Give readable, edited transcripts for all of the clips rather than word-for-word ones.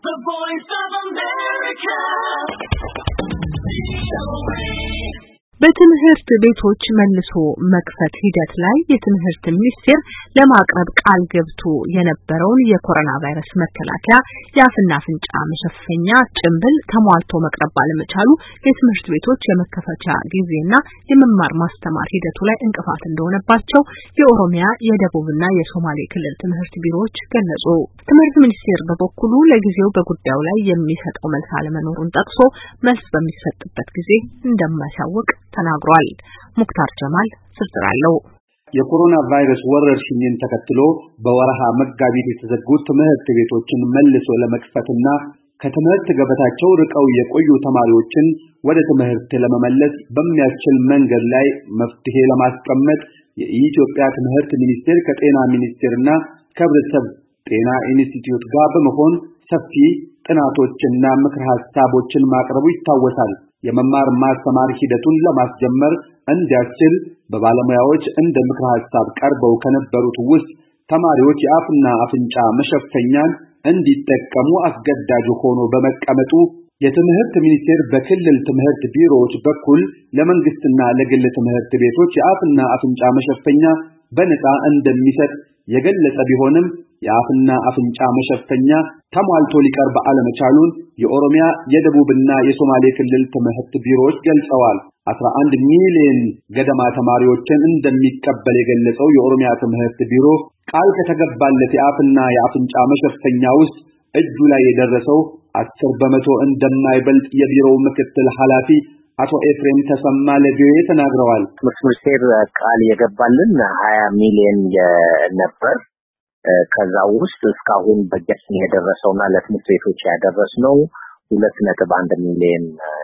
The Voice of America. በትምህርት ቤቶች መልሶ መክፈት ሂደት ላይ የትምህርት ሚኒስቴር ለማቅረብ ቃል ገብቶ የነበረውን የኮሮና ቫይረስ መከላከያ የአፍና አፍንጫ መሸፈኛ ጭንብል ተሟልቶ መቅረብ ባለመቻሉ የትምህርት ቤቶች የመከፈቻ ጊዜና የመማር ማስተማር ሂደቱ ላይ እንቅፋት እንደሆነባቸው የኦሮሚያ የደቡብና የሶማሌ ክልል ትምህርት ቢሮዎች ገለጹ። ትምህርት ሚኒስቴር በበኩሉ ለጊዜው በጉዳዩ ላይ የሚሰጠው መልስ አለመኖሩን ጠቅሶ መልስ በሚሰጥበት ጊዜ እንደማያሳውቅ ተናግሯል። ሙክታር ጀማል ዝርዝር አለው። የኮሮና ቫይረስ ወረርሽኝን ተከትሎ በወርሃ መጋቢት የተዘጉት ትምህርት ቤቶችን መልሶ ለመክፈትና ከትምህርት ገበታቸው ርቀው የቆዩ ተማሪዎችን ወደ ትምህርት ለመመለስ በሚያስችል መንገድ ላይ መፍትሄ ለማስቀመጥ የኢትዮጵያ ትምህርት ሚኒስቴር ከጤና ሚኒስቴርና ከህብረተሰብ ጤና ኢንስቲትዩት ጋር በመሆን ሰፊ ጥናቶችና ምክር ሐሳቦችን ማቅረቡ ይታወሳል። የመማር ማስተማር ሂደቱን ለማስጀመር እንዲያስችል በባለሙያዎች እንደ ምክር ሐሳብ ቀርበው ከነበሩት ውስጥ ተማሪዎች የአፍና አፍንጫ መሸፈኛን እንዲጠቀሙ አስገዳጅ ሆኖ በመቀመጡ የትምህርት ሚኒስቴር በክልል ትምህርት ቢሮዎች በኩል ለመንግስትና ለግል ትምህርት ቤቶች የአፍና አፍንጫ መሸፈኛ በነፃ እንደሚሰጥ የገለጸ ቢሆንም የአፍና አፍንጫ መሸፈኛ ተሟልቶ ሊቀርብ አለመቻሉን የኦሮሚያ የደቡብና የሶማሌ ክልል ትምህርት ቢሮዎች ገልጸዋል። 11 ሚሊዮን ገደማ ተማሪዎችን እንደሚቀበል የገለጸው የኦሮሚያ ትምህርት ቢሮ ቃል ከተገባለት የአፍና የአፍንጫ መሸፈኛ ውስጥ እጁ ላይ የደረሰው 10% እንደማይበልጥ የቢሮው ምክትል ኃላፊ አቶ ኤፍሬም ተሰማ ለቪኦኤ ተናግረዋል። ትምህርት ሚኒስቴር ቃል የገባልን 20 ሚሊዮን ነበር። ከዛው ውስጥ እስካሁን በጀት የደረሰውና ለትምህርት ቤቶች ያደረስነው 2.1 ሚሊዮን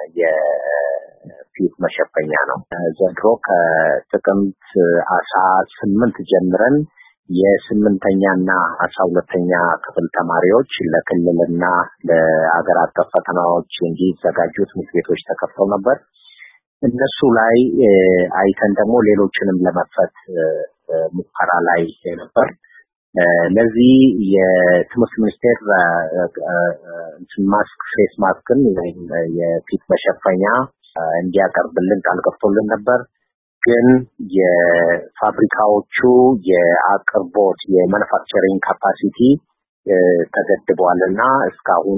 የፊት መሸፈኛ ነው። ዘንድሮ ከጥቅምት 18 ጀምረን የ8ኛና 12ኛ ክፍል ተማሪዎች ለክልልና ለአገር አቀፍ ፈተናዎች እንዲዘጋጁ ትምህርት ቤቶች ተከፍተው ነበር። እነሱ ላይ አይተን ደግሞ ሌሎችንም ለመክፈት ሙከራ ላይ ነበር። ለዚህ የትምህርት ሚኒስቴር ማስክ ፌስ ማስክን የፊት መሸፈኛ እንዲያቀርብልን ቃል ገብቶልን ነበር። ግን የፋብሪካዎቹ የአቅርቦት የማኑፋክቸሪንግ ካፓሲቲ ተገድቧልና እስካሁን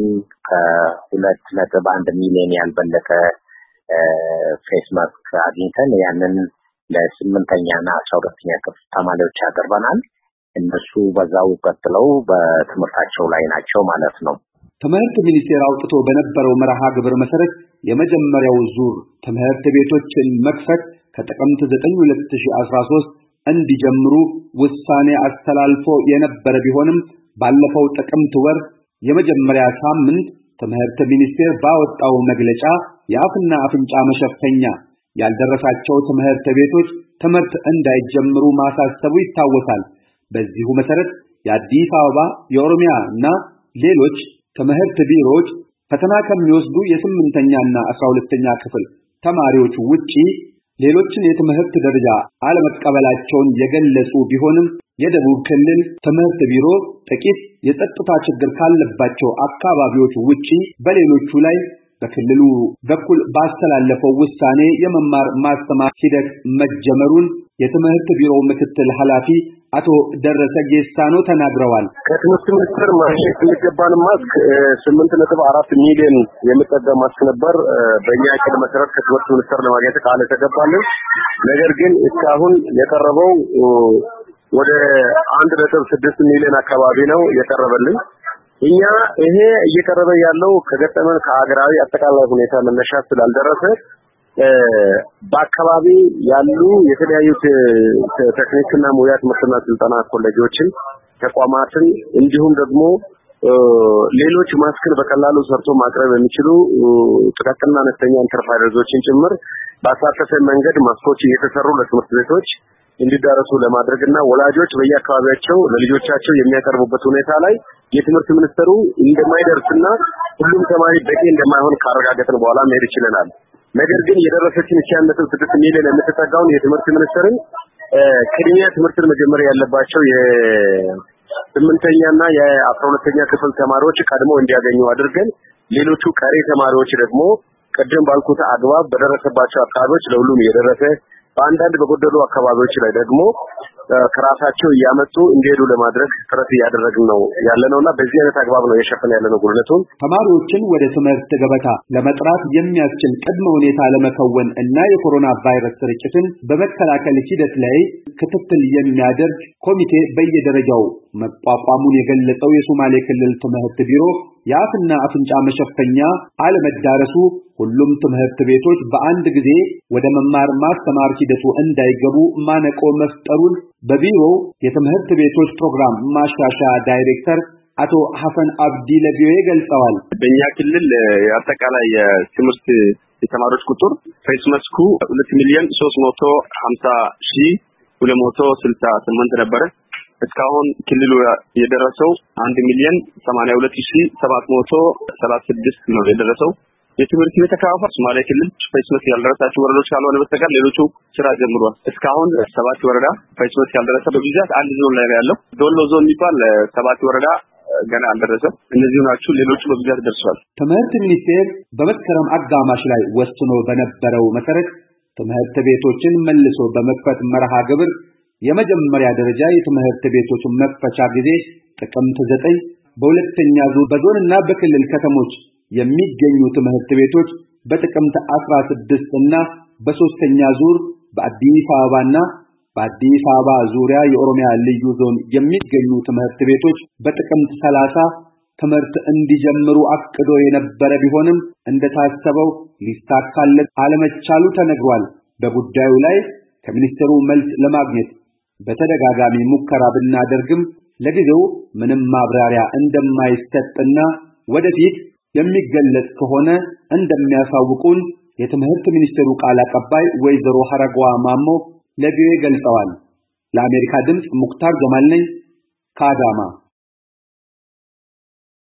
ከ2.1 ሚሊዮን ያልበለጠ ፌስ ማስክ አግኝተን ያንን ለ8ኛና 12ኛ ክፍል ተማሪዎች አቀርበናል። እነሱ በዛው ቀጥለው በትምህርታቸው ላይ ናቸው ማለት ነው። ትምህርት ሚኒስቴር አውጥቶ በነበረው መርሃ ግብር መሰረት የመጀመሪያው ዙር ትምህርት ቤቶችን መክፈት ከጥቅምት 9 2013 እንዲጀምሩ ውሳኔ አስተላልፎ የነበረ ቢሆንም ባለፈው ጥቅምት ወር የመጀመሪያ ሳምንት ትምህርት ሚኒስቴር ባወጣው መግለጫ የአፍና አፍንጫ መሸፈኛ ያልደረሳቸው ትምህርት ቤቶች ትምህርት እንዳይጀምሩ ማሳሰቡ ይታወሳል። በዚሁ መሰረት የአዲስ አበባ የኦሮሚያ እና ሌሎች ትምህርት ቢሮዎች ፈተና ከሚወስዱ የ8ኛና 12ኛ ክፍል ተማሪዎች ውጪ ሌሎችን የትምህርት ደረጃ አለመቀበላቸውን የገለጹ ቢሆንም የደቡብ ክልል ትምህርት ቢሮ ጥቂት የጸጥታ ችግር ካለባቸው አካባቢዎች ውጪ በሌሎቹ ላይ በክልሉ በኩል ባስተላለፈው ውሳኔ የመማር ማስተማር ሂደት መጀመሩን የትምህርት ቢሮው ምክትል ኃላፊ አቶ ደረሰ ጌሳኖ ተናግረዋል። ከትምህርት ሚኒስቴር ማግኘት የሚገባን ማስክ 8.4 ሚሊዮን የሚጠጋ ማስክ ነበር። በእኛ እቅድ መሰረት ከትምህርት ሚኒስቴር ለማግኘት ቃል ተገባልን። ነገር ግን እስካሁን የቀረበው ወደ 1.6 ሚሊዮን አካባቢ ነው የቀረበልን። እኛ ይሄ እየቀረበ ያለው ከገጠመን ከሀገራዊ አጠቃላይ ሁኔታ መነሻ ስላልደረሰ በአካባቢ ያሉ የተለያዩ ቴክኒክና ሙያ ትምህርትና ስልጠና ኮሌጆችን ተቋማትን እንዲሁም ደግሞ ሌሎች ማስክን በቀላሉ ሰርቶ ማቅረብ የሚችሉ ጥቃቅንና አነስተኛ ኢንተርፕራይዞችን ጭምር ባሳተፈ መንገድ ማስኮች እየተሰሩ ለትምህርት ቤቶች እንዲዳረሱ ለማድረግና ወላጆች በየአካባቢያቸው ለልጆቻቸው የሚያቀርቡበት ሁኔታ ላይ የትምህርት ሚኒስቴሩ እንደማይደርስና ሁሉም ተማሪ በቂ እንደማይሆን ካረጋገጥን በኋላ መሄድ ይችላል። ነገር ግን የደረሰችን 1.6 ሚሊዮን የምትጠጋውን የትምህርት ሚኒስቴርን ቅድሚያ ትምህርትን መጀመሪያ ያለባቸው የ8ኛና የ12ኛ ክፍል ተማሪዎች ቀድሞ እንዲያገኙ አድርገን ሌሎቹ ቀሪ ተማሪዎች ደግሞ ቀደም ባልኩት አግባብ በደረሰባቸው አካባቢዎች ለሁሉም እየደረሰ በአንዳንድ በጎደሉ አካባቢዎች ላይ ደግሞ ከራሳቸው እያመጡ እንዲሄዱ ለማድረግ ጥረት እያደረግን ነው ያለነውና በዚህ አይነት አግባብ ነው የሸፈነ ያለነው ጉድለቱን ተማሪዎችን ወደ ትምህርት ገበታ ለመጥራት የሚያስችል ቅድመ ሁኔታ ለመከወን እና የኮሮና ቫይረስ ስርጭትን በመከላከል ሂደት ላይ ክትትል የሚያደርግ ኮሚቴ በየደረጃው መቋቋሙን የገለጸው የሶማሌ ክልል ትምህርት ቢሮ የአፍና አፍንጫ መሸፈኛ አለመዳረሱ ሁሉም ትምህርት ቤቶች በአንድ ጊዜ ወደ መማር ማስተማር ሂደቱ እንዳይገቡ ማነቆ መፍጠሩን በቢሮው የትምህርት ቤቶች ፕሮግራም ማሻሻያ ዳይሬክተር አቶ ሐሰን አብዲ ለቪኦኤ ገልጸዋል። በእኛ ክልል አጠቃላይ የትምህርት የተማሪዎች ቁጥር ፌስመስኩ 2,350,268 ነበር። እስካሁን ክልሉ የደረሰው 1,082,736 ነው የደረሰው። የትምህርት ቤት ተካፋይ ሶማሌ ክልል ፌስመስ ያልደረሳቸው ወረዳዎች ካልሆነ በስተቀር ሌሎቹ ስራ ጀምሯል። እስካሁን 7 ወረዳ ፌስመስ ያልደረሰ በብዛት አንድ ዞን ላይ ያለው ዶሎ ዞን የሚባል 7 ወረዳ ገና አልደረሰም። እነዚህ ናቸው ሌሎቹ በብዛት ደርሷል። ትምህርት ሚኒስቴር በመስከረም አጋማሽ ላይ ወስኖ በነበረው መሰረት ትምህርት ቤቶችን መልሶ በመክፈት መርሃ ግብር የመጀመሪያ ደረጃ የትምህርት ቤቶች መክፈቻ ጊዜ ጥቅምት 9 በሁለተኛ ዙር በዞንና በክልል ከተሞች የሚገኙ ትምህርት ቤቶች በጥቅምት 16 እና በሶስተኛ ዙር በአዲስ አበባና በአዲስ አበባ ዙሪያ የኦሮሚያ ልዩ ዞን የሚገኙ ትምህርት ቤቶች በጥቅምት 30 ትምህርት እንዲጀምሩ አቅዶ የነበረ ቢሆንም እንደታሰበው ሊሳካለት አለመቻሉ ተነግሯል። በጉዳዩ ላይ ከሚኒስትሩ መልስ ለማግኘት በተደጋጋሚ ሙከራ ብናደርግም ለጊዜው ምንም ማብራሪያ እንደማይሰጥና ወደፊት የሚገለጽ ከሆነ እንደሚያሳውቁን የትምህርት ሚኒስትሩ ቃል አቀባይ ወይዘሮ ሐረጓ ማሞ ለቪኦኤ ገልጸዋል። ለአሜሪካ ድምጽ ሙክታር ጀማል ነኝ ከአዳማ።